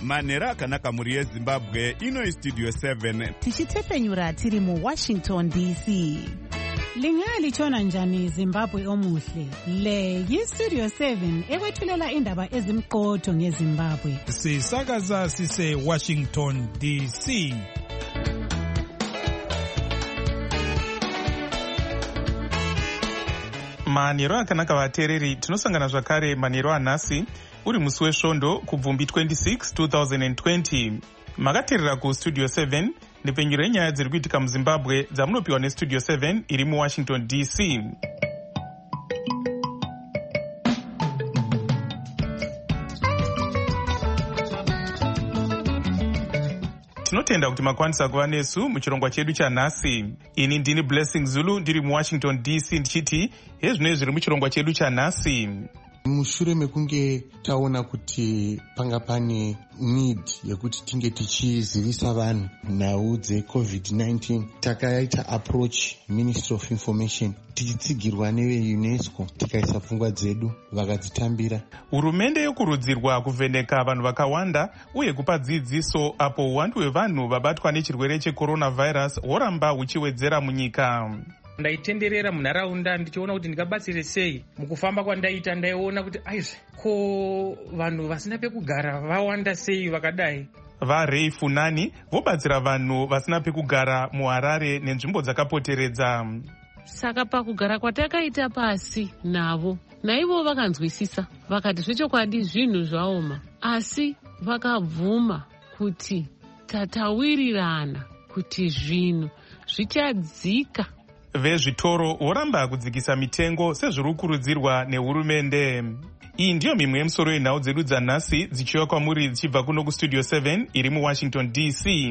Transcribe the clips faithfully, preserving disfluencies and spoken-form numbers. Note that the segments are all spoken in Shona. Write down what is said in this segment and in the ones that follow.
manhero akanaka mhuri yezimbabwe. Ino Studio seven tichitepfenyura tiri muWashington D C. Lingalitshona njani Zimbabwe omuhle? Le yiStudio seven ekwethulela indaba ezimqotho ngeZimbabwe. Sisakaza sise Washington D C. Manhero akanaka vateereri, tinosangana zvakare manhero anhasi uri musi wesvondo kubvumbi twenty-six two thousand twenty. Makateerera kuStudio seven nepfenyuro yenyaya dziri kuitika muZimbabwe dzamunopiwa neStudio seven iri muWashington D C. Tinotenda kuti makwanisa kuva nesu muchirongwa chedu chanhasi. Ini ndini Blessing Zulu ndiri muWashington D C ndichiti hezvino zviri muchirongwa chedu chanhasi. Mushure mekunge taona kuti panga pane need yekuti tinge tichizivisa vanhu nhau dzecovid nineteen, takaita approach Ministry of Information tichitsigirwa neveUNESCO tikaisa pfungwa dzedu vakadzitambira. Hurumende yokurudzirwa kuvheneka vanhu vakawanda uye kupa dzidziso apo uwandu hwevanhu vabatwa nechirwere checoronavirus hworamba huchiwedzera munyika. Ndaitenderera munharaunda ndichiona kuti ndingabatsire sei. Mukufamba kwandaita ndaiona kuti aizve ko vanhu vasina pekugara vawanda sei vakadai. VaRay Funani vobatsira vanhu vasina pekugara muHarare nenzvimbo dzakapoteredza. Saka pakugara kwatakaita pasi navo, naivo vakanzwisisa vakati zvechokwadi zvinhu zvaoma, asi vakabvuma kuti tatawirirana kuti zvinhu zvichadzika. Vezvitoro voramba kudzikisa mitengo sezviri kukurudzirwa nehurumende. Iyi ndiyo mimwe yemusoro yenhau dzedu dzanhasi dzichiuya kwamuri dzichibva kuno kuStudio seven iri muWashington D C.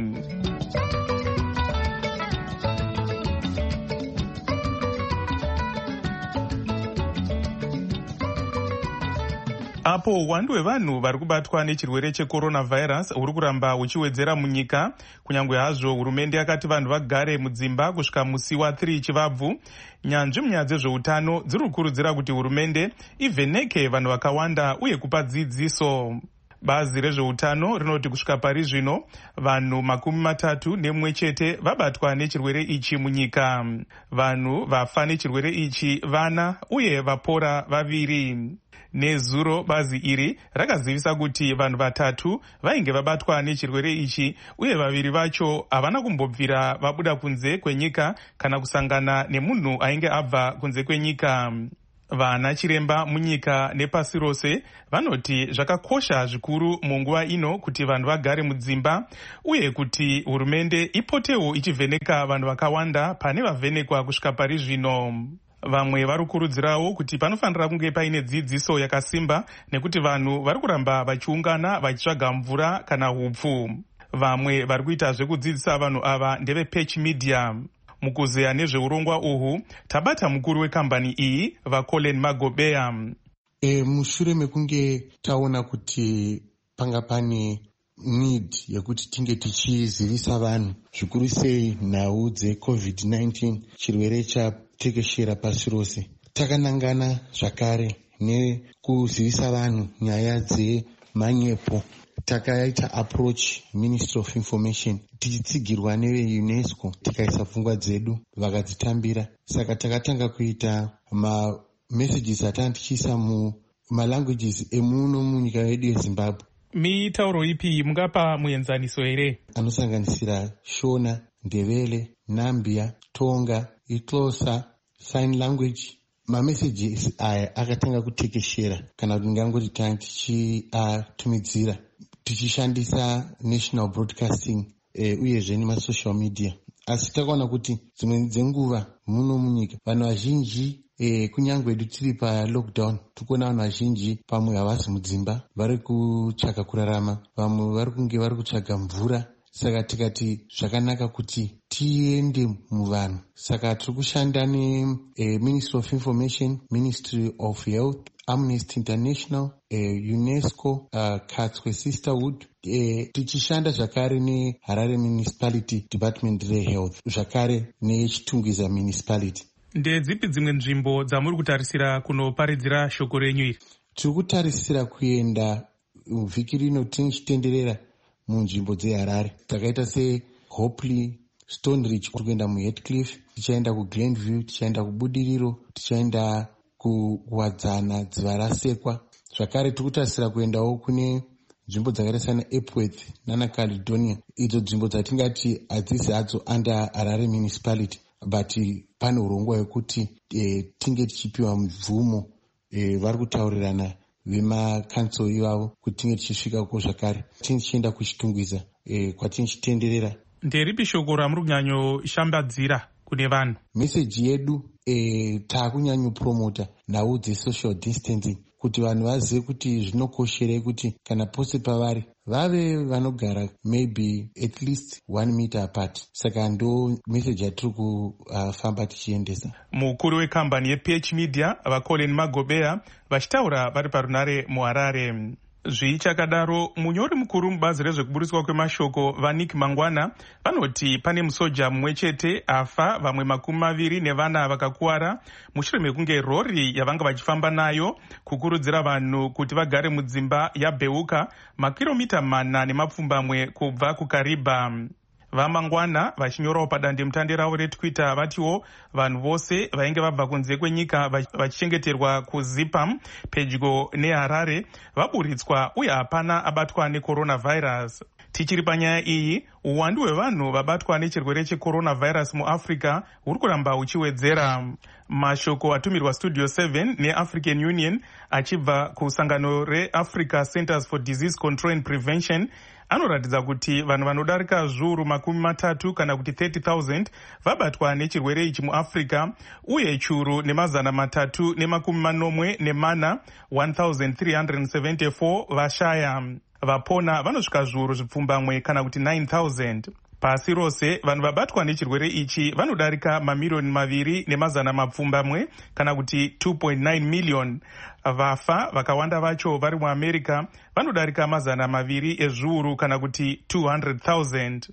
Apo uwandu hwevanhu vari kubatwa nechirwere checoronavirus huri kuramba huchiwedzera munyika, kunyange hazvo hurumende yakati vanhu vagare mudzimba kusvika musi wathiri chivabvu, nyanzvi munyaya dzezveutano dziri kukurudzira kuti hurumende ivheneke vanhu vakawanda uye kupa dzidziso. Bazi rezveutano rinoti kusvika pari zvino vanhu makumi matatu nemwe chete vabatwa nechirwere ichi munyika. Vanhu vafa nechirwere ichi vana uye vapora vaviri. Nezuro bazi iri rakazivisa kuti vanhu vatatu vainge vabatwa nechirwere ichi uye vaviri vacho havana kumbobvira vabuda kunze kwenyika kana kusangana nemunhu ainge abva kunze kwenyika. Vana chiremba munyika nepasi rose vanoti zvakakosha zvikuru munguva ino kuti vanhu vagare mudzimba uye kuti hurumende ipotewo ichivheneka vanhu vakawanda pane vavhenekwa kusvika pari zvino. Vamwe vari kukurudzirawo kuti panofanira kunge paine dzidziso yakasimba nekuti vanhu vari kuramba vachiungana vachitsvaga mvura kana hupfu. Vamwe vari kuita zvekudzidzisa vanhu ava ndevepatch media. Mukuzeya nezveurongwa uhu tabata mukuru wekambani iyi vaColin Magobeya. E, mushure mekunge taona kuti panga pane need yekuti tinge tichizivisa vanhu zvikuru sei nhau dzecovid nineteen, chirwere chatekeshera pasi rose, takanangana zvakare nekuzivisa vanhu nyaya dzemanyepo. Takaita approach Ministry of Information tichitsigirwa neveUNESCO tikaisa pfungwa dzedu vakadzitambira. Saka takatanga kuita ma messages atanga tichiisa mumalanguages emuno munyika yedu yeZimbabwe. Mitauro ipi mungapa muenzaniso here? Anosanganisira Shona, Ndebele, Nambia, Tonga, Ixhosa, sign language. Mamessages aya akatanga kutekeshera kana kuti ndingangoti tanga tichiatumidzira tichishandisa national broadcasting eh, uyezve nemasocial media. Asi takaona kuti dzimwe dzenguva muno munyika vanhu vazhinji eh, kunyange edu tiri palockdown tikuona vanhu vazhinji pamwe havasi mudzimba vari kutsvaga kurarama, vamwe vari kunge vari kutsvaga mvura. Saka tikati zvakanaka kuti tiende muvanhu. Saka tiri kushanda neMinistry of Information, Ministry of Health, Amnesty International, eh, UNESCO, uh, Katswe Sisterhood, eh, tichishanda zvakare neHarare Municipality Department reHealth, zvakare neChitungwiza Municipality. Ndedzipi dzimwe nzvimbo dzamuri kutarisira kunoparidzira shoko renyu iri? Tiri kutarisira kuenda vhiki rino tichitenderera munzvimbo dzeHarare dzakaita seHopley, Stone Ridge, kuenda muHeathcliff, tichaenda kuGlenview, tichaenda kubudiriro, tichaenda kuwadzana, dziva rasekwa. Zvakare tikutarisira kuendawo kune nzvimbo dzakaita sana Epworth nana Caledonia, idzo nzvimbo dzatingati hadzisi hadzo under Harare municipality, but pane urongwa hwekuti e, tinge tichipiwa mvumo. E, vari kutaurirana vemakanso ivavo kuti tinge tichisvikako zvakare tichienda kuchitungwiza e, kwatichitenderera. Nderipi shoko ramuri kunyanyoshambadzira kune vanhu? Meseji yedu e, taakunyanyopromota nhau dzesocial distancing kuti vanhu vazive kuti zvinokosherei kuti kana pose pavari vave vanogara maybe at least one meter apart. Saka ndo meseji yatiri kufamba uh, tichiendesa. Mukuru wekambani yeP H Media vaColin Magobea vachitaura vari parunare muHarare. Zvichakadaro, munyori mukuru mubazi rezvekuburiswa kwemashoko vaNick Mangwana vanoti pane musoja mumwe chete afa, vamwe makumi maviri nevana vakakuwara mushure mekunge rori yavanga vachifamba nayo kukurudzira vanhu kuti vagare mudzimba yabheuka makiromita mana nemapfumbamwe kubva kuKariba. VaMangwana vachinyorawo padandemutande ravo reTwitter vatiwo vanhu vose vainge vabva kunze kwenyika vachichengeterwa kuZipam pedyo neHarare vaburitswa uye hapana abatwa necoronavirus. Tichiri panyaya iyi, uwandu hwevanhu vabatwa nechirwere checoronavirus muAfrica huri kuramba huchiwedzera. Mashoko atumirwa Studio seven neAfrican Union achibva kusangano reAfrica Centers for Disease Control and Prevention anoratidza kuti vanhu vanodarika zviuru makumi matatu kana kuti thirty thousand vabatwa nechirwere ichi muAfrica, uye churu nemazana matatu nemakumi manomwe nemana one thousand three hundred seventy-four vashaya. Vapona vanosvika zviuru zvipfumbamwe kana kuti nine thousand. Pasi rose vanhu vabatwa nechirwere ichi vanodarika mamirioni maviri nemazana mapfumbamwe kana kuti two point nine million. Vafa vakawanda vacho vari muAmerica vanodarika mazana maviri ezviuru kana kuti two hundred thousand.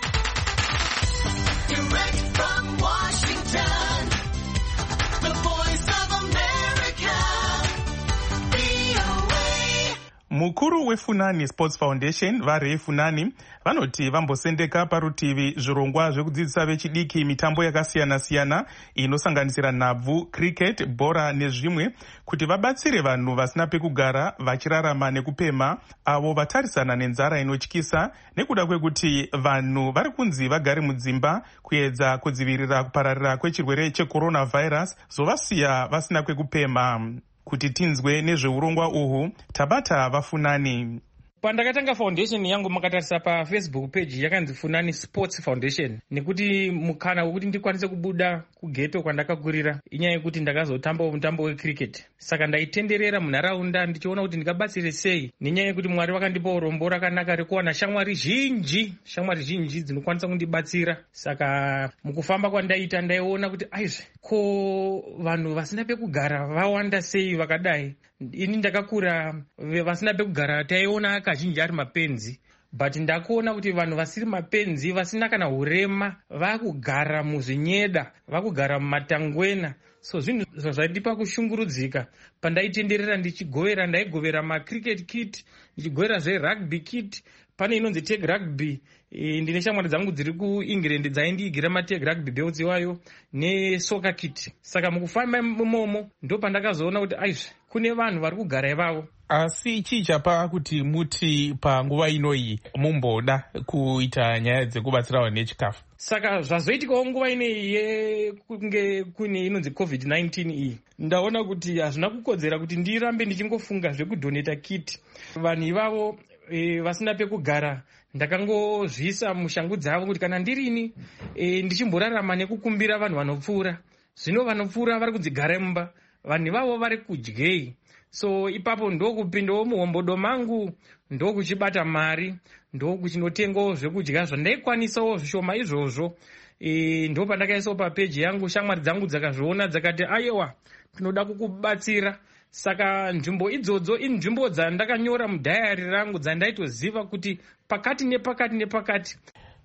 Mukuru weFunani Sports Foundation vaRay Funani vanoti vambosendeka parutivi zvirongwa zvekudzidzisa vechidiki mitambo yakasiyana-siyana inosanganisira nhabvu, cricket, bhora nezvimwe kuti vabatsire vanhu vasina pekugara vachirarama nekupema avo vatarisana nenzara inotyisa nekuda kwekuti vanhu vari kunzi vagare mudzimba kuedza kudzivirira kupararira kwechirwere checoronavirus zovasiya vasina kwekupema. Kuti tinzwe nezveurongwa uhu tabata vaFunani. Pandakatanga foundation yangu makatarisa pa Facebook page yakanzi Funani Sports Foundation nekuti mukana wekuti ndikwanise kubuda kugeto kwandakakurira inyaya yekuti ndakazotamba mutambo wecricket. Saka ndaitenderera munharaunda ndichiona kuti ndingabatsire sei nenyaya yekuti Mwari vakandipa urombo rakanaka rekuwana shamwari zhinji, shamwari zhinji dzinokwanisa kundibatsira. Saka mukufamba kwandaita ndaiona kuti aizve ko vanhu vasina pekugara vawanda sei vakadai. Ini ndakakura vasina pekugara taiona kazhinji ari mapenzi, but ndakuona kuti vanhu vasiri mapenzi vasina kana urema vakugara muzvinyeda, vakugara mumatangwena. So zvinhu zvaidipa kushungurudzika pandaitenderera ndichigovera, ndaigovera macricket kit, ndichigovera zverugby kit. Pane inonzi tag rugby, e, ndine shamwari dzangu dziri kuEngland dzaindiigira matag rugby belts iwayo nesoccer kit. Saka mukufamba imomo ndo pandakazoona kuti aizve kune vanhu vari kugara ivavo. Asi chii chapa kuti muti panguva inoyi mumboda kuita nyaya dzekubatsira vanhu nechikafu? Saka zvazoitikawo nguva ineyi yekunge kune inonzi covid nineteen iyi, ndaona kuti hazvina kukodzera kuti ndirambe ndichingofunga zvekudhoneta kit. Vanhu ivavo e, vasina pekugara ndakangozviisa mushangu dzavo kuti kana ndirini e, ndichimborarama nekukumbira vanhu vanopfuura. Zvino vanopfuura vari kudzigara mumba, vanhu ivavo vari kudyei. So ipapo ndokupindawo muhombodo mangu, ndokuchibata mari, ndokuchinotengawo zvekudya zvandaikwanisawo zvishoma izvozvo. E, ndo pandakaisawo papeji yangu, shamwari dzangu dzakazviona dzakati aiwa tinoda kukubatsira. Saka nzvimbo idzodzo inzvimbo dzandakanyora mudhayari rangu dzandaitoziva kuti pakati nepakati nepakati.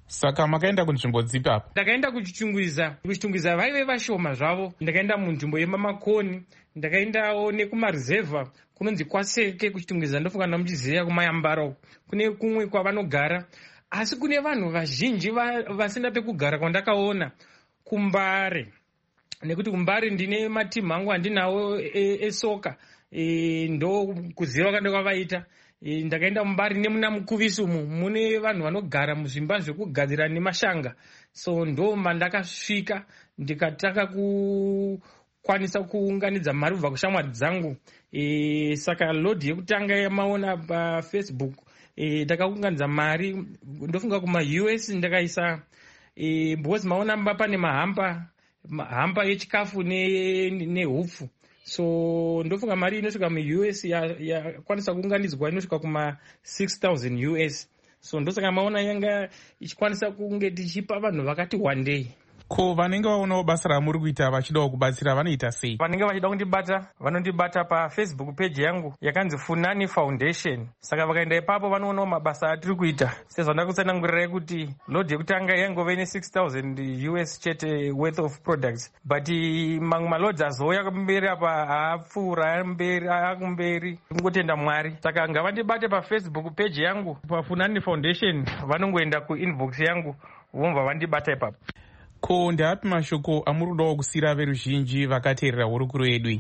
Saka makaenda kunzvimbo dzipi apo? Ndakaenda kuchichungwiza. Kuchichungwiza vaive vashoma zvavo. Ndakaenda munzvimbo yemamakoni, ndakaendawo nekumaruzevha kunonzi Kwaseke. Kuchichungwiza ndofunga ndamuchiziva kumayambara kune kumwe kwavanogara, asi kune vanhu vazhinji vasina pekugara kwandakaona kuMbare, nekuti kuMbare ndine matimu angu andinawo esoka e, ndo kuziva kanda kwavaita. E, ndakaenda muMbare nemuna Mukuvisumu mune vanhu vanogara muzvimba zvekugadzira nemashanga, so ndo mandakasvika ndikataka kukwanisa kuunganidza mari kubva kushamwari dzangu. E, saka lodhi yekutanga yamaona paFacebook e, ndakaunganidza mari ndofunga kuma U S ndakaisa e, because maona mba pane mahamba hamba yechikafu nehupfu ne so ndofunga mari inosvika mu-U S yakwanisa ya kuunganidzwa inosvika kuma six thousand U S. So ndosaka maona yanga ichikwanisa kunge tichipa vanhu vakati wandei. Ko vanenge vaonawo basa ramuri kuita vachidawo kubatsira vanoita sei? Vanenge vachida kundibata vanondibata paFacebook page yangu yakanzi Funani Foundation. Saka vakaenda ipapo vanoonawo mabasa atiri kuita. Sezvo ndakusanangurirai kuti lodhi yekutanga yangove ne six thousand U S chete worth of products, but mamwe malodzi azouya kumberi apa haapfuura mberi akumberi, kungotenda Mwari. Saka ngavandibate paFacebook page yangu paFunani Foundation, vanongoenda kuinbox yangu vomva vandibata ipapo. Ko ndaapi mashoko amuri kudawo kusiyira veruzhinji vakateerera hurukuro yedu?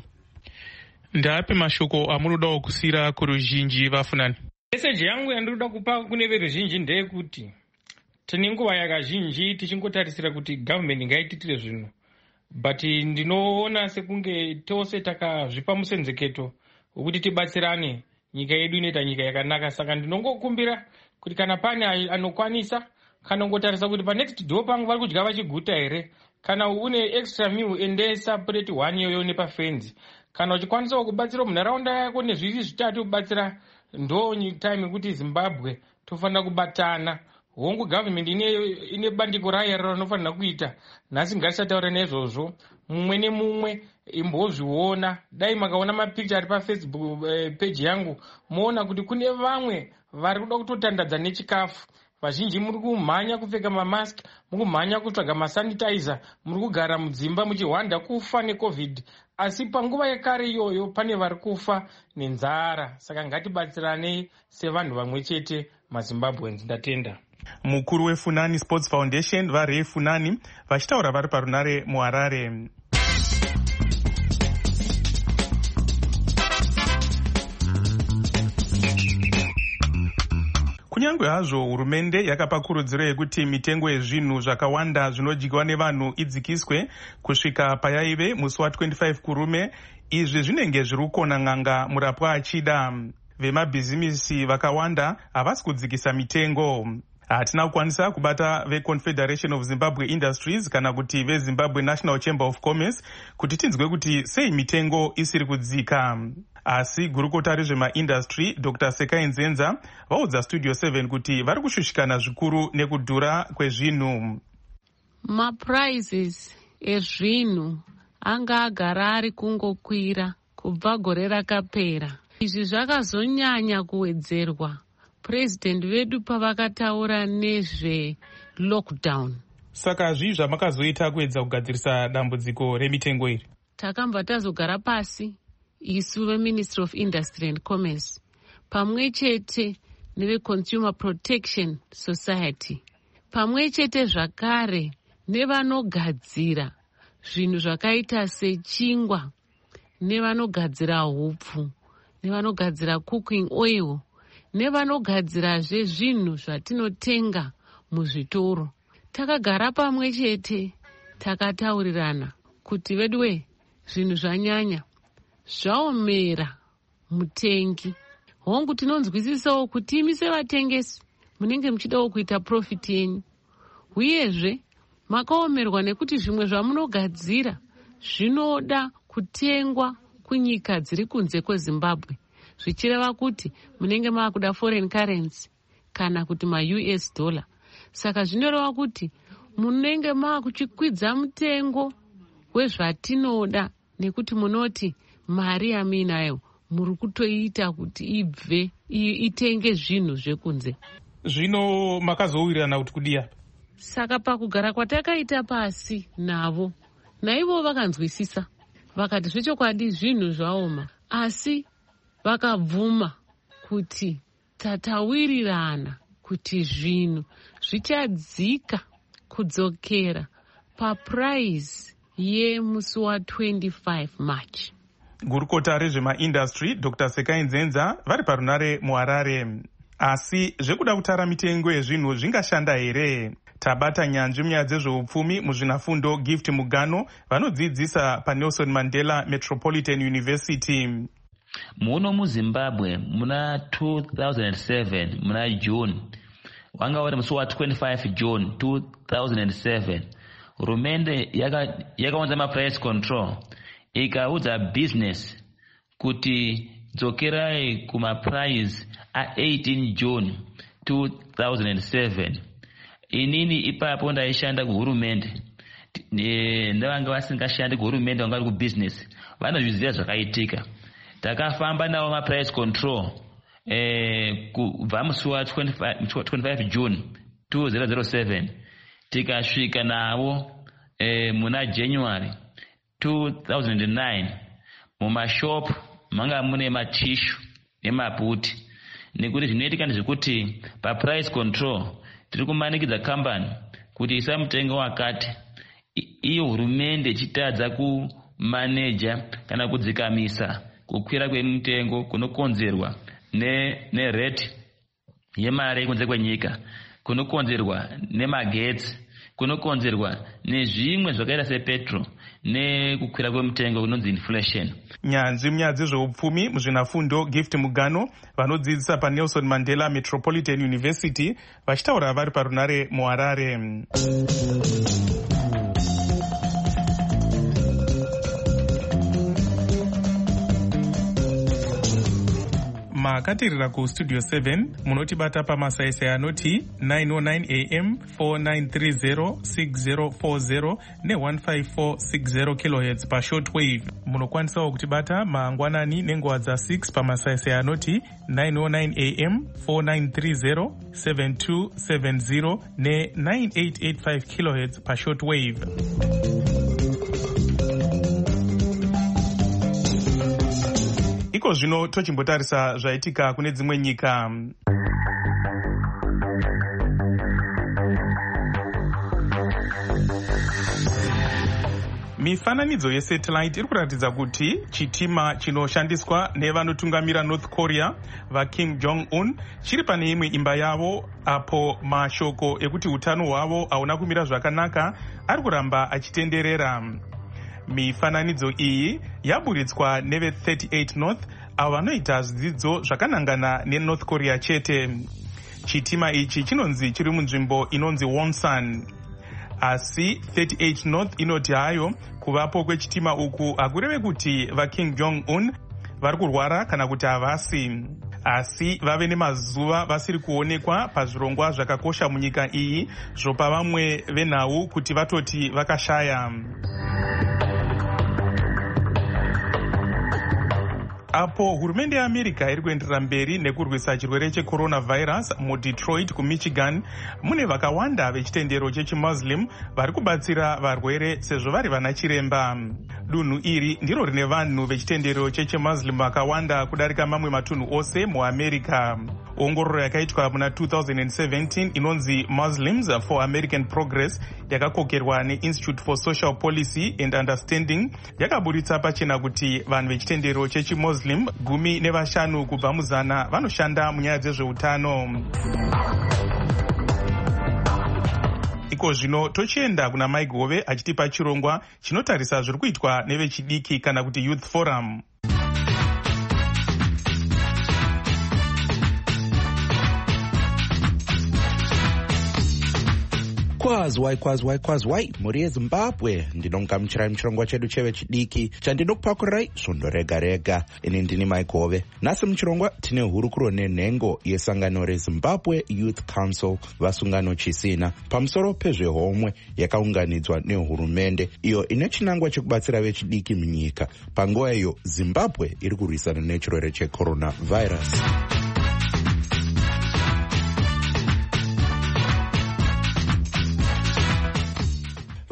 Ndaapi mashoko amuri kudawo kusiyira kuruzhinji vafunani? Meseji yangu yandinoda kupa kune veruzhinji ndeyekuti tine nguva yakazhinji tichingotarisira kuti gavhmendi ngaititire zvinhu, but ndinoona sekunge tose takazvipa musenzeketo wekuti tibatsirane, nyika yedu inoita nyika yakanaka. Saka ndinongokumbira kuti kana pane anokwanisa kana ngotarisa kuti panext door pangu vari kudya vachiguta here, kana une extra meal endesa plate one yoyo nepafenzi. Kana uchikwanisawo kubatsira munharaunda yako nezviri zvitatu kubatsira, ndo time yekuti Zimbabwe tofanira kubatana. Hongu government ine ine bandiko rayo rinofanira kuita. Nhasi ngatisataure nezvozvo, mumwe nemumwe imbozviona. Dai makaona mapicture ari paFacebook page yangu moona kuti kune vamwe vari kuda kutotandadza nechikafu. Vazhinji muri kumhanya kupfeka mamask, muri kumhanya kutsvaga masanitizer, muri kugara mudzimba muchihwanda kufa neCovid. Asi panguva yekare iyoyo pane vari kufa nenzara. Saka ngatibatsiranei sevanhu vamwe chete maZimbabweans. Ndatenda. Mukuru weFunani Sports Foundation vaRay Funani vachitaura vari parunare muHarare. Kunyange hazvo hurumende yakapa kurudziro yekuti mitengo yezvinhu zvakawanda zvinodyiwa nevanhu idzikiswe kusvika payaive musi wa25 kurume, izvi zvinenge zviri kukona n'anga murapwa achida. Vemabhizimisi vakawanda havasi kudzikisa mitengo. Hatina kukwanisa kubata veConfederation of Zimbabwe Industries kana kuti veZimbabwe National Chamber of Commerce kuti tinzwe kuti sei mitengo isiri kudzika. Asi gurukota rezvemaindustry Doctor Sekai Nzenza vaudza Studio seven kuti vari kushushikana zvikuru nekudhura kwezvinhu. Maprizes ezvinhu anga agara ari kungokwira kubva gore rakapera. Izvi zvakazonyanya kuwedzerwa President vedu pavakataura nezve lockdown. Saka zvii zvamakazoita kuedza kugadzirisa dambudziko remitengo iri? Takamba tazogara pasi isu veMinistry of Industry and Commerce pamwe chete neveConsumer Protection Society, pamwe chete zvakare nevanogadzira zvinhu zvakaita sechingwa, nevanogadzira hupfu, nevanogadzira cooking oil, nevanogadzirazve zvinhu zvatinotenga muzvitoro. Takagara pamwe chete takataurirana kuti vedwe zvinhu zvanyanya zvaomera mutengi. Hongu tinonzwisisawo kuti imi sevatengesi munenge muchidawo kuita profit yenyu, uyezve makaomerwa nekuti zvimwe zvamunogadzira zvinoda kutengwa kunyika dziri kunze kweZimbabwe, zvichireva kuti munenge maakuda foreign currency kana kuti ma-U S dollar. Saka zvinoreva kuti munenge maakuchikwidza mutengo wezvatinoda nekuti munoti mari yaminayo muri kutoita kuti ibve itenge zvinhu zvekunze. Zvino makazowirirana kuti kudia? Saka pakugara kwatakaita pasi navo, naivo vakanzwisisa, vakati zvechokwadi zvinhu zvaoma, asi vakabvuma kuti tatawirirana kuti zvinhu zvichadzika kudzokera paprice yemusi wa25 March. Gurukota rezvemaindastry Dr Sekai Nzenza vari parunare muHarare. Asi zvekuda kutara mitengo yezvinhu zvingashanda here? Tabata nyanzvi munyaya dzezveupfumi muzvinafundo Gift Mugano vanodzidzisa paNelson Mandela Metropolitan University. Muno muZimbabwe muna two thousand seven muna June wanga wari musi wa twenty-five June two thousand seven hurumende yakaunza yaka maprice control ikaudza business kuti dzokerai kumaprice a eighteen June two thousand seven. Inini ipapo ndaishanda kuhurumende, ndavanga vasingashandi kuhurumende vanga vari kubusiness vanozviziva zvakaitika. Takafamba nawo maprice control eh, kubva musi wa twenty-five June two thousand seven tikasvika nawo eh, muna January two thousand nine mumashop manga mune matishu nemaputi, nekuti zvinoitika ndezvekuti paprice control tiri kumanikidza kambani kuti isa mutengo wakati, iyo hurumende ichitadza kumaneja kana kudzikamisa kukwira kwemitengo kunokonzerwa nerate yemari kunze kwenyika, kunokonzerwa nemagetsi, kunokonzerwa nezvimwe zvakaita sepetrol nekukwira kwemitengo kunonzi inflation. Nyanzvi munyaya dzezveupfumi muzvinafundo Gift Mugano vanodzidzisa paNelson Mandela Metropolitan University vachitaura vari parunare muHarare. Makatirira kustudio seven munotibata pamasaisai anoti nine oh nine A M, four nine three zero, six zero four zero ne one five four six zero kilohertz pashortwave. Munokwanisawo kutibata mangwanani nenguva dza six pamasaisai anoti nine oh nine A M, four nine three zero, seven two seven zero ne nine eight eight five kilohertz pashortwave. Iko zvino tochimbotarisa zvaitika kune dzimwe nyika. Mifananidzo yesatellite iri kuratidza kuti chitima chinoshandiswa nevanotungamira North Korea vaKim Jong-un chiri pane imwe imba yavo, apo mashoko ekuti utano hwavo hauna kumira zvakanaka ari kuramba achitenderera. Mifananidzo iyi yaburitswa neve thirty-eight North avo vanoita zvidzidzo zvakanangana neNorth Korea chete. Chitima ichi chinonzi chiri munzvimbo inonzi Wonsan. Asi thirty-eight North inoti hayo kuvapo kwechitima uku hakureve kuti vaKim Jong-un vari kurwara kana kuti havasi, asi vave nemazuva vasiri kuonekwa pazvirongwa zvakakosha munyika iyi zvopa vamwe venhau kuti vatoti vakashaya. Apo hurumende yeAmerica iri kuenderera mberi nekurwisa chirwere checoronavirus muDetroit kuMichigan, mune vakawanda vechitendero chechimuslim vari kubatsira varwere sezvo vari vana chiremba. Dunhu iri ndiro rine vanhu vechitendero chechimuslim vakawanda kudarika mamwe matunhu ose muAmerica. Ongororo yakaitwa muna two thousand seventeen inonzi Muslims for American Progress yakakokerwa neInstitute for Social Policy and Understanding yakaburitsa pachena kuti vanhu vechitendero chechimuslim gumi nevashanu kubva muzana vanoshanda munyaya dzezveutano. Iko zvino tochienda kuna Mike Hove achitipa chirongwa chinotarisa zviri kuitwa nevechidiki kana kuti Youth Forum. Kwazwai kwazwai kwazwai mhuri yeZimbabwe, ndinomugamuchirai muchirongwa chedu chevechidiki chandinokupakurai svondo rega rega. Ini ndini Mike Hove. Nhasi muchirongwa tine hurukuro nenhengo yesangano reZimbabwe Youth Council vasungano chisina pamusoro pezvehomwe yakaunganidzwa nehurumende iyo ine chinangwa chekubatsira vechidiki munyika panguva iyo Zimbabwe iri kurwisana nechirwere checoronavirus.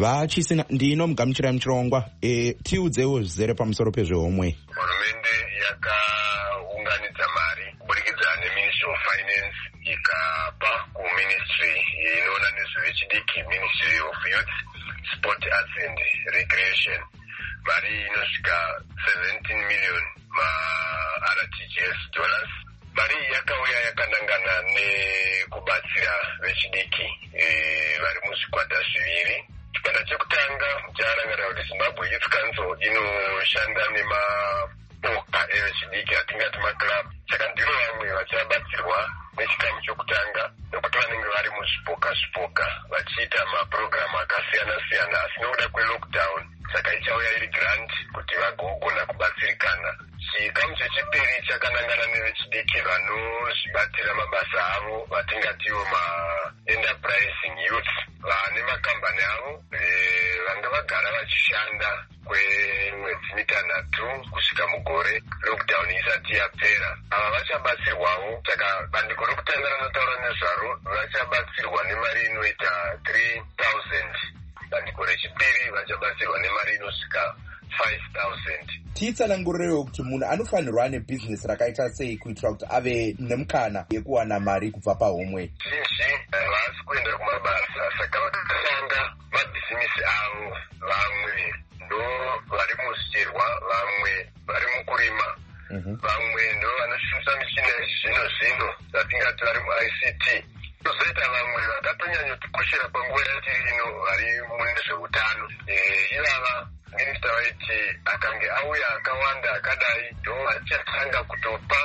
vachisina ndino mugamuchirai muchirongwa e, tiudzewo zvizere pamusoro pezvehomwe. Hurumende yakaunganidza mari kuburikidza neministry of finance ikapa kuministry inoona nezvevechidiki, ministry of youth, sport, arts and recreation, mari inosvika seventeen million ma-R T G S dollars. Mari yakauya yakanangana nekubatsira vechidiki e, vari muzvikwata zviviri. Chikwata chekutanga charangarira kuti Zimbabwe Youth Council inoshanda nemaboka evechidiki atingati maclub. Saka ndiro vamwe vachabatsirwa nechikamu chokutanga nokuti vanenge vari muzvipoka zvipoka vachiita mapurogiramu akasiyana siyana, asi nokuda kwelockdown saka ichauya iri grant kuti vagogona kubatsirikana. Chikamu chechipiri chakanangana nevechidiki vanozvibatira mabasa avo vatingatiwo ma-enterprising youth, vane makambani avo vanga vagara vachishanda kwemwedzi mitanhatu kusvika mugore lockdown isati yapera. Ava vachabatsirwawo, saka bandiko rokutanga ranotaura nezvaro vachabatsirwa nemari inoita three thousand. Bandiko rechipiri vachabatsirwa nemari inosvika five thousand. Titsanangurirewo kuti munhu anofanirwa ane bhizinesi rakaita sei kuitira kuti ave nemukana yekuwana mari kubva pahomwe. Zhinji havasi kuenda kumabasa, saka vakatanga mabhizinesi avo. Vamwe ndo vari muzvicherwa, vamwe vari mukurima, vamwe ndo vanoshandisa michina yezvino zvino zatingati vari mu-I C T. Tozoita vamwe vakatonyanyotikoshera panguva yatiri ino vari mune zveutano. Ivava minista waiti akange auya akawanda akadai ndo vachatanga kutopa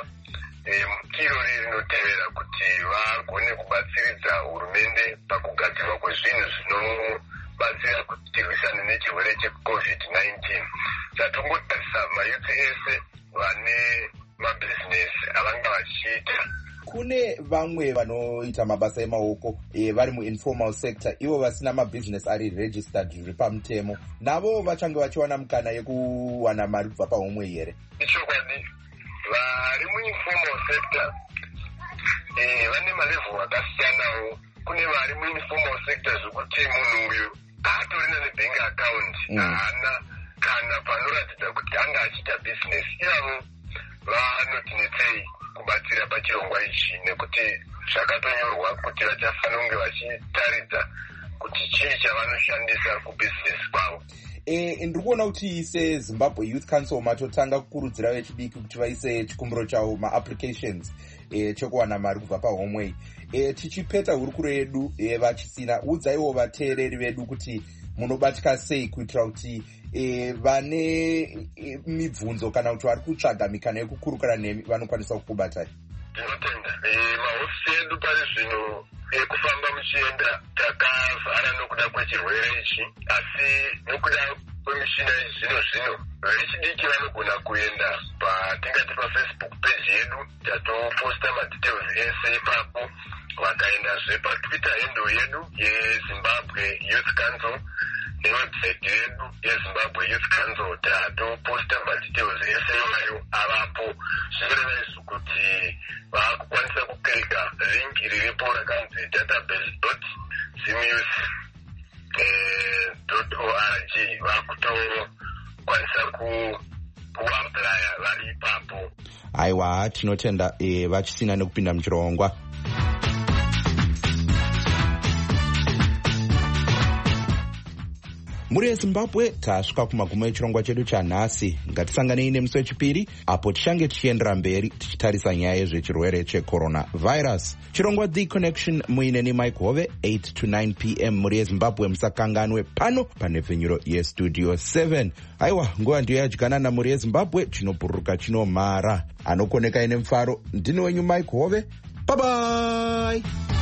mukiro rinotevera kuti vagone kubatsiridza hurumende pakugadzirwa kwezvinhu zvinobatsira kuti tirwisane nechirwere checovid nineteen. Chatongotarisa mayuthi ese vane mabhizinesi avanga vachiita. Kune vamwe vanoita mabasa emaoko e, vari muinformal sector, ivo vasina mabhizinesi ari registered zviri pamutemo, navo vachange vachiwana mukana yekuwana mari kubva pahomwe here? Ichokwadi, vari muinformal sector eh, vane malevel akasiyanawo. Kune vari muinformal sector zvokuti munhu uyu haatorina nebank account, haana kana panoratidza kuti anga achiita business. Ivavo vanotinetsei kubatsira pachirongwa ichi nekuti zvakatonyorwa kuti vachafanira kunge vachitaridza kuti chii chavanoshandisa kubhizinesi kwavo. E, ndiri kuona kuti seZimbabwe Youth Council matotanga kukurudzira vechidiki kuti vaise chikumbiro chavo maapplications e, chekuwana mari kubva pahomwe. E, tichipeta hurukuro yedu e, vachisina, udzaiwo vateereri vedu kuti munobatika sei kuitira kuti e, vane e, mibvunzo kana kuti vari kutsvaga mikana yekukurukura nemi vanokwanisa kukubatai. Ndinotenda mahofisi edu pari zvino ekufamba muchienda takavhara nokuda kwechirwere ichi, asi nokuda kwemishina zvino zvino vechidiki vanogona kuenda patingati pafacebook page yedu tatoposta madetails ese ipapo, vakaendazve patwitter handle yedu yeZimbabwe Youth Council newebsite yedu yeZimbabwe Youth Council tatoposta madetails ese iwayo avapo. Zvinoreva izvo kuti vakukwanisa kuklika link riripo rakanzi database dot zimyouth dot org, vakutokwanisa kuaplya vari ipapo. Aiwa, tinotenda e, vachisina nekupinda muchirongwa. Muri yeZimbabwe tasvika kumagumo echirongwa chedu chanhasi. Ngatisanganei nemusi wechipiri apo tichange tichiendera mberi tichitarisa nyaya yezvechirwere checoronavirus. Chirongwa The Connection muine neMike Hove eight to nine p m muri yeZimbabwe. Musakanganwe pano panepfenyuro yestudio seven. Aiwa, nguva ndiyo yadyanana muri yeZimbabwe, chinobhururuka chinomhara. Anokoneka ine mufaro, ndini wenyu Mike Hove. Bye bye.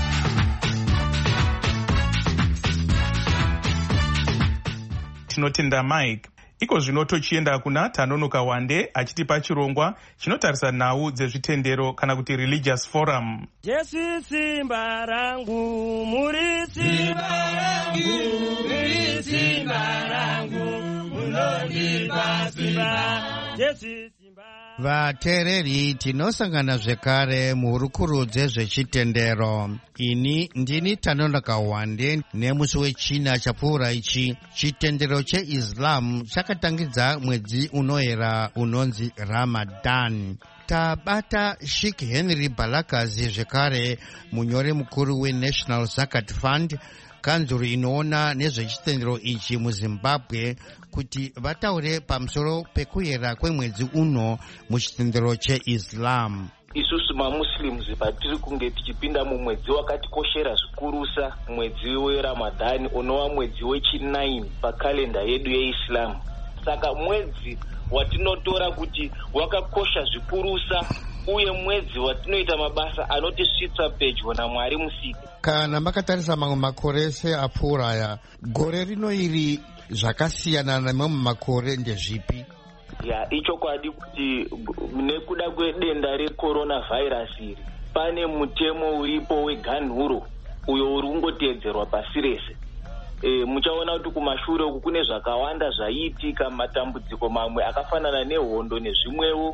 Tinotenda Mike. Iko zvino tochienda kuna Tanonoka Wande achitipa chirongwa chinotarisa nhau dzezvitendero kana kuti religious forum. Jesu simba rangu, muri simba rangu, muri simba rangu, munondipa simba. vateereri tinosangana zvekare muhurukuro dzezvechitendero. Ini ndini Tanonda Wande. Nemusi wechina chapfuura ichi, chitendero cheIslam chakatangidza mwedzi unoera unonzi Ramadan. Tabata Sheikh Henry Balakazi zvekare, munyori mukuru weNational Zakat Fund, kanzuru inoona nezvechitendero ichi muZimbabwe, kuti vataure pamusoro pekuyera kwemwedzi uno muchitendero cheIslam. Isusu maMuslims patiri kunge tichipinda mumwedzi wakatikoshera zvikurusa, mwedzi weRamadhani unova mwedzi wechinaini pakalenda yedu yeIslam. Saka mwedzi watinotora kuti wakakosha zvikurusa, uye mwedzi watinoita mabasa anotisvitsa pedyo naMwari Musiki. Kana makatarisa mamwe makore ese apfuura aya, gore rino iri zvakasiyana namamwe makore ndezvipi? Ya, ichokwadi kuti nekuda kwedenda reCoronavirus iri, pane mutemo uripo weganhuro uyo uri kungoteedzerwa pasi rese. E, muchaona kuti kumashure uku kune zvakawanda zvaiitika, matambudziko mamwe akafanana nehondo nezvimwewo,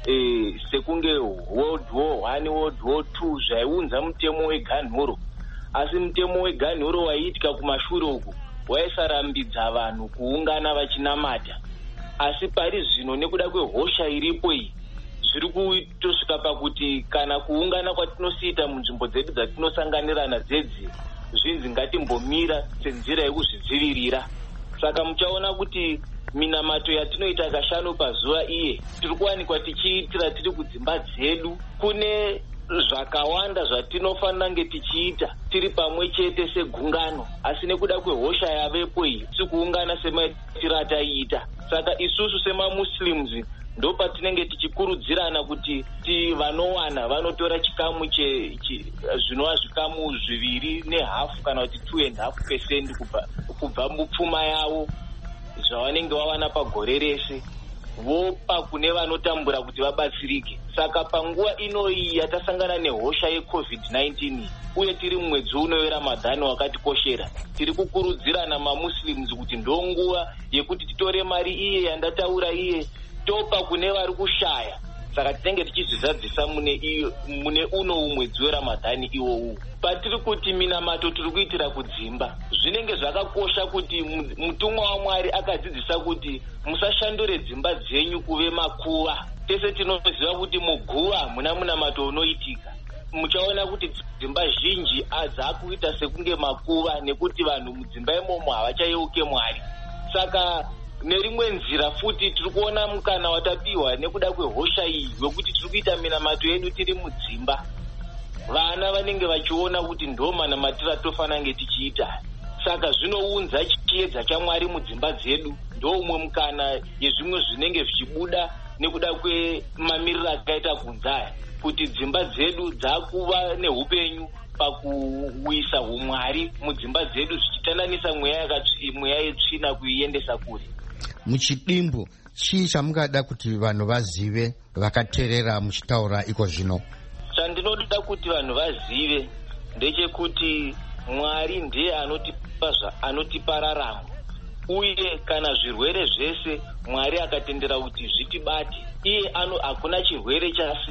e, sekunge World War One, World War Two zvaiunza mutemo weganhuro. Asi mutemo weganhuro waiitika kumashure uku waisarambidza vanhu kuungana vachinamata. Asi pari zvino nekuda kwehosha iripo iyi, zviri kutosvika pakuti kana kuungana kwatinosiita munzvimbo dzedu dzatinosanganirana dzedzi, zvinzi ngatimbomira senzira yekuzvidzivirira. Saka muchaona kuti minamato yatinoita kashanu pazuva iye tiri kuwanikwa tichiitira tiri kudzimba dzedu. Kune zvakawanda zvatinofanira nge tichiita tiri pamwe chete segungano, asi nekuda kwehosha yavepo iyi tiri kuungana semaitira taiita. Saka isusu semaMuslims ndo patinenge tichikurudzirana kuti ti vanowana vanotora chikamu che zvinova zvikamu zviviri nehafu kana kuti two and half percent kubva kubva mupfuma yavo zvavanenge vawana pagore rese, vopa kune vanotambura kuti vabatsirike. Saka panguva inoyi yatasangana nehosha yeCovid nineteen uye tiri mumwedzi uno weRamadhani wakatikoshera, tiri kukurudzirana maMuslims kuti ndo nguva yekuti titore mari iye yandataura iye topa kune vari kushaya. Saka tinenge tichizvizadzisa mune iyo mune uno umwedzi weRamadhani iwowu. Patiri kuti minamato tiri kuitira kudzimba, zvinenge zvakakosha kuti mutumwa waMwari akadzidzisa kuti musashandure dzimba dzenyu kuve makuva. Tese tinoziva kuti muguva muna munamato unoitika. Muchaona kuti dzimba zhinji adzakuita sekunge makuva nekuti vanhu mudzimba imomo havachayeuke Mwari. Saka nerimwe nzira futi tiri kuona mukana watapiwa nekuda kwehosha iyi wekuti tiri kuita minamato yedu tiri mudzimba. Vana vanenge vachiona kuti ndo manamatira tofanira nge tichiita. Saka zvinounza chiedza chaMwari mudzimba dzedu. Ndo umwe mukana yezvimwe zvinenge zvichibuda nekuda kwemamiriro akaita kunzaya, kuti dzimba dzedu dzakuva neupenyu pakuwisa umwari mudzimba dzedu, zvichitandanisa mweya yetsvina kuiendesa kure. Muchidimbu chii chamungada kuti vanhu vazive vakateerera muchitaura iko zvino? Chandinoda kuti vanhu vazive ndechekuti Mwari ndiye anotipa anotipa raramo, uye kana zvirwere zvese Mwari akatendera kuti zvitibate, iye ano hakuna chirwere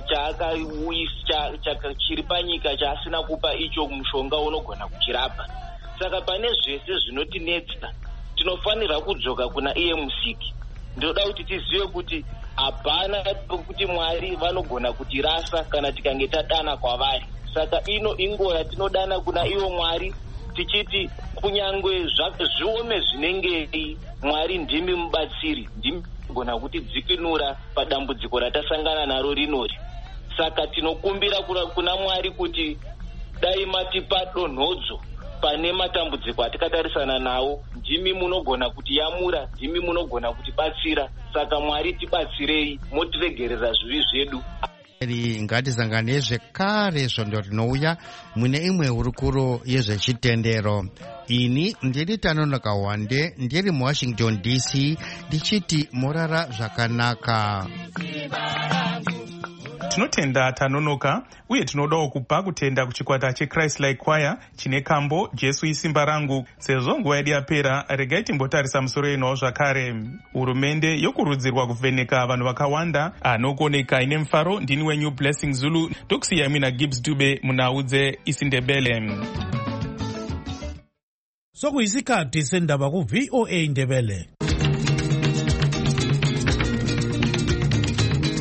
chaakauyisa chiri panyika chaasina kupa icho mushonga unogona kuchirapa. Saka pane zvese zvinotinetsa tinofanira kudzoka kuna iye Musiki. Ndoda kuti tizive kuti hapana kuti Mwari vanogona kutirasa kana tikange tadana kwavari. Saka ino inguva yatinodana kuna iwo Mwari tichiti kunyangwe zviome zvinenge Mwari ndimi mubatsiri, ndimi gona kuti dzikinura padambudziko ratasangana naro rinori. Saka tinokumbira kuna Mwari kuti dai matipa donhodzo pane matambudziko atikatarisana nawo, ndimi munogona kuti yamura, ndimi munogona kuti batsira. Saka Mwari tibatsirei, motiregerera zvivi zvedu. Ngatizangane zvekare svondo rinouya mune imwe hurukuro yezvechitendero. Ini ndiri Tanonda Wande, ndiri muWashington D C, ndichiti morara zvakanaka. tinotenda tanonoka uye tinodawo kupa kutenda kuchikwata chechrist like choir chine kambo Jesu isimba rangu. Sezvo nguva yedu yapera, regai timbotarisa musoro ino zvakare. Hurumende yokurudzirwa kuvheneka vanhu vakawanda anokoneka ine mufaro. Ndini wenyu Blessing Zulu, tokusiyai mina Gibbs Dube munaudze isindebele. Sokuyisikhathi sendaba ku V O A Ndebele.